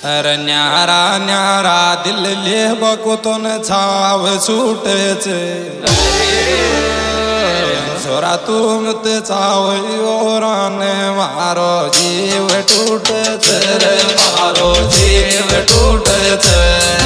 अरे न्यारा न्यारा दिल ले बको तो न छाव छूटे छे छोरा तुम ते चाव ने मारो जीव टूटे छे रे मारो जीव टूटे छे।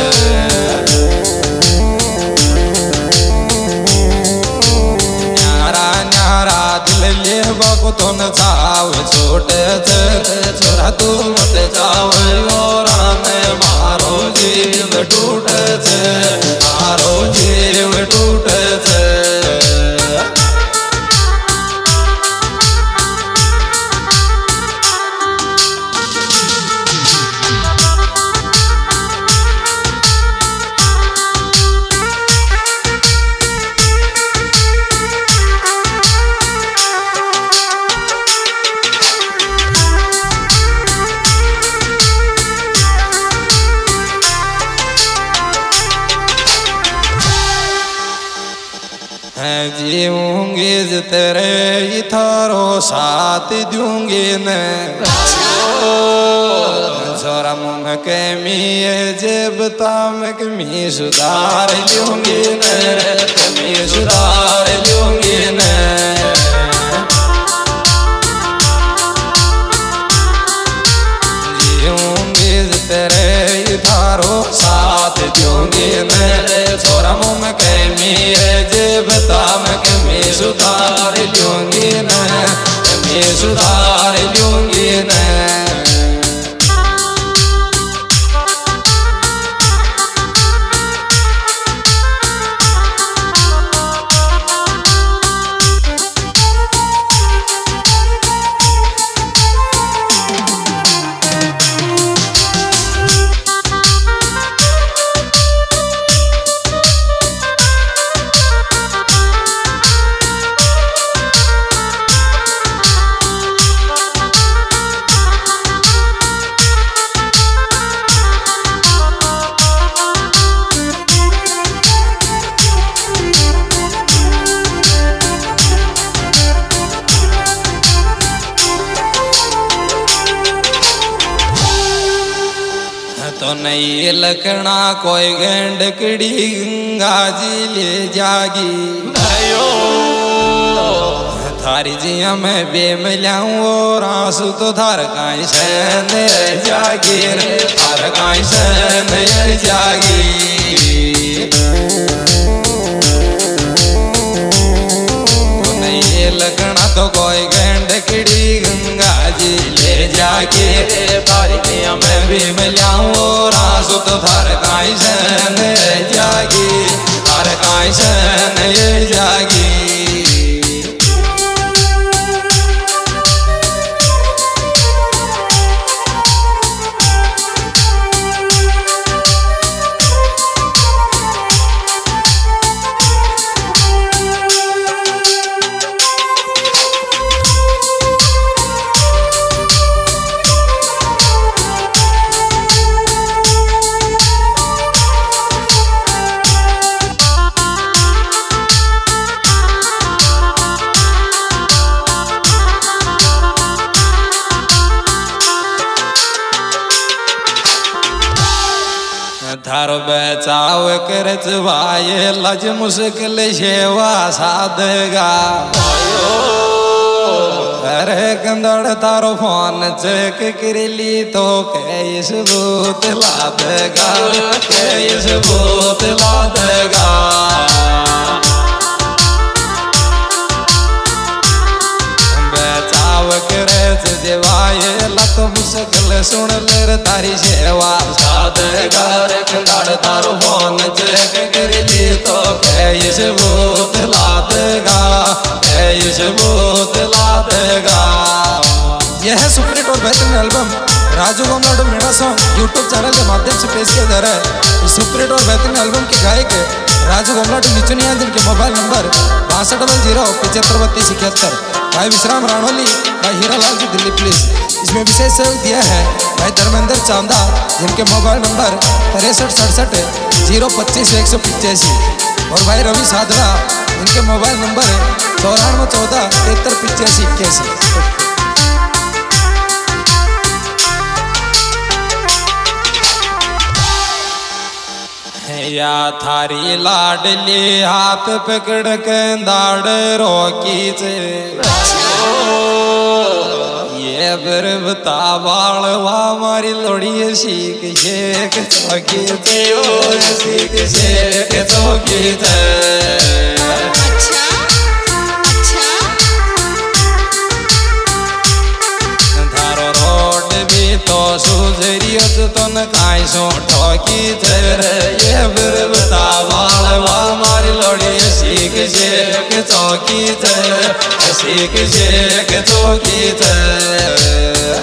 न्यारा न्यारा दिल ले बको तो न छाव छूटे छे छोरा तुम ते चाव ने मारो जीव टूटे छे मारो जीव टूटे छे। जीऊंगी तेरे थारो साथ दूंगी न छोरा मुँह के मिये जेब ताम मी सुधार लूंगी न मी सुधार लूंगी न। जीऊंगी तेरे थारो साथ दूंगी न छोरा मुँह के मिये जेब ताम मैं सुधार लूंगी न मैं सुधार लूंगी न। तो नहीं लकड़ा कोई गंडकड़ी गंगा जी ले जागी थारी जिया मैं बेमलाऊं और आंसू तो थार काई सैन जागी रे थार काई सैन जागी। तो नहीं लकड़ा तो कोई गंडकड़ी गंगा जी ले जागी रे थारी जिया मैं बेमलाऊं और आंसू तो थार काई सैन जागी थार काई सैन जागी। थारो बचाव करच वाये लज मुश्किल सेवा साधगा अरे गंदड़ तारो फोन चेक करली तो के सबूत लादगा के सबूत लादगा। बचाव करच देवाये लत मुश्किल सुन ले तारी सेवा साधगा गंदड़ तारो फोन चेक करली तो के सबूत लादगा के सबूत लादगा। यह है सुपर हिट और बेहतरीन एल्बम राजू गोमलाडू मेरा सॉन्ग यूट्यूब चैनल के माध्यम से पेश किया जा रहा है। इस सुपर हिट और बेहतरीन एल्बम के गायक राजू गोमलाडू निचुनिया जिनके मोबाइल नंबर 6200 भाई विश्राम राणोली भाई हीरालाल जी दिल्ली प्लीज। इसमें विशेष सहयोग दिया है भाई धर्मेंद्र चांदा जिनके मोबाइल नंबर 6367 025 185 और भाई रवि साधरा इनके मोबाइल नंबर 9414 73 85 81। या थारी लाडली हाथ पकड़ के दाड़ रोकी चे ये बरबता बालवा मारी लोड़ी सीख शेख चौकी चे सीख शेख चौकी चे तो सुजरियो तो न काई सो ठोकी तेरे ये बरबता बालवा मारी लोड़ी सीख शेख चौकी तेरे सीख शेख चौकी तेरे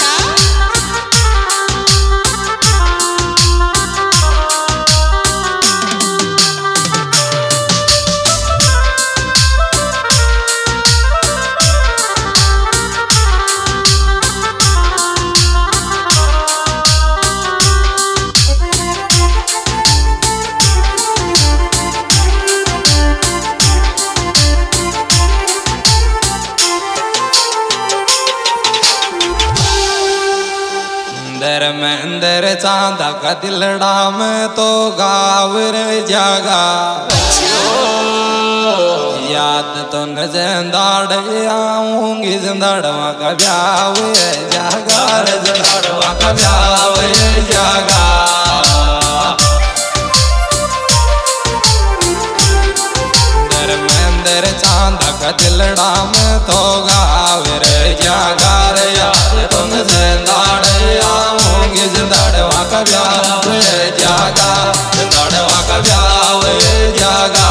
अंदर चांदा का दिलड़ा में तो गाँव रे जागा याद तो न जिंदाड़ आऊंगी जिंदाड़वा का ब्याह जागा रे जिंदाड़वा का ब्याह जागा अंदर चांदा का दिलड़ा में तो गाँव रे जागा रे याद तो न जिंदाड़ आऊंगी जिंदाड़वा का ब्याह जागा जिंदाड़वा का ब्याह जागा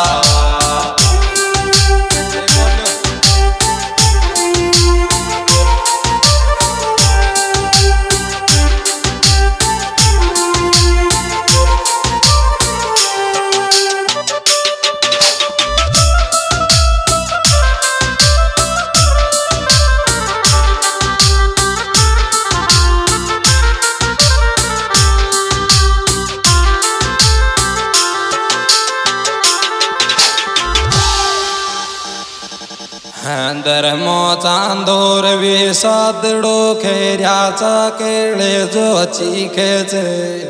अंदर मो चांदोर वे सादड़ो खेऱ्याचा केळे जो चीखे चे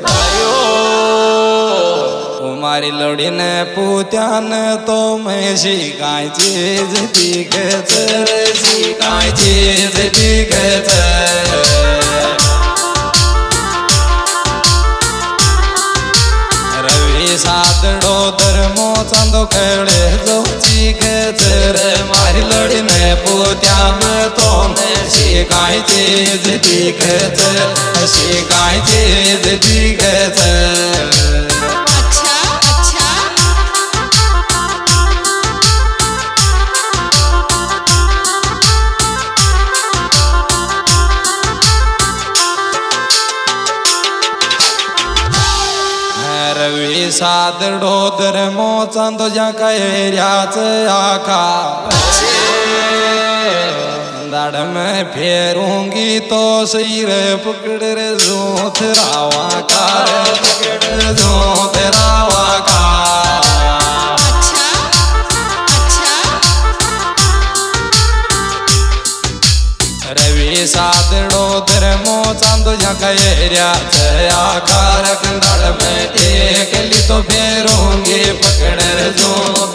मारी लोड़ी ने पूत्यान तो मैं शिकाय चीज दिखे रे शिकाय चीज दिखे रवि सादड़ो धर्मो चांदो खेळे जो चीखे रे मारी लोड़ी ने पूत्या में तो मैं शिकाय चीज दिखे शिकाय चीज दिखे रवि सादड़ो धर्मो चांदो जा कैर्याच आखा दाड़ में फेरूंगी तो सिर पकड़ रे जोत रावा का पकड़ जोत रावा का रवि सादड़ो धर्मो चांदो जा कैर्याच आकार दाड़ में एक ली तो फेरूंगी पकड़ रे जोत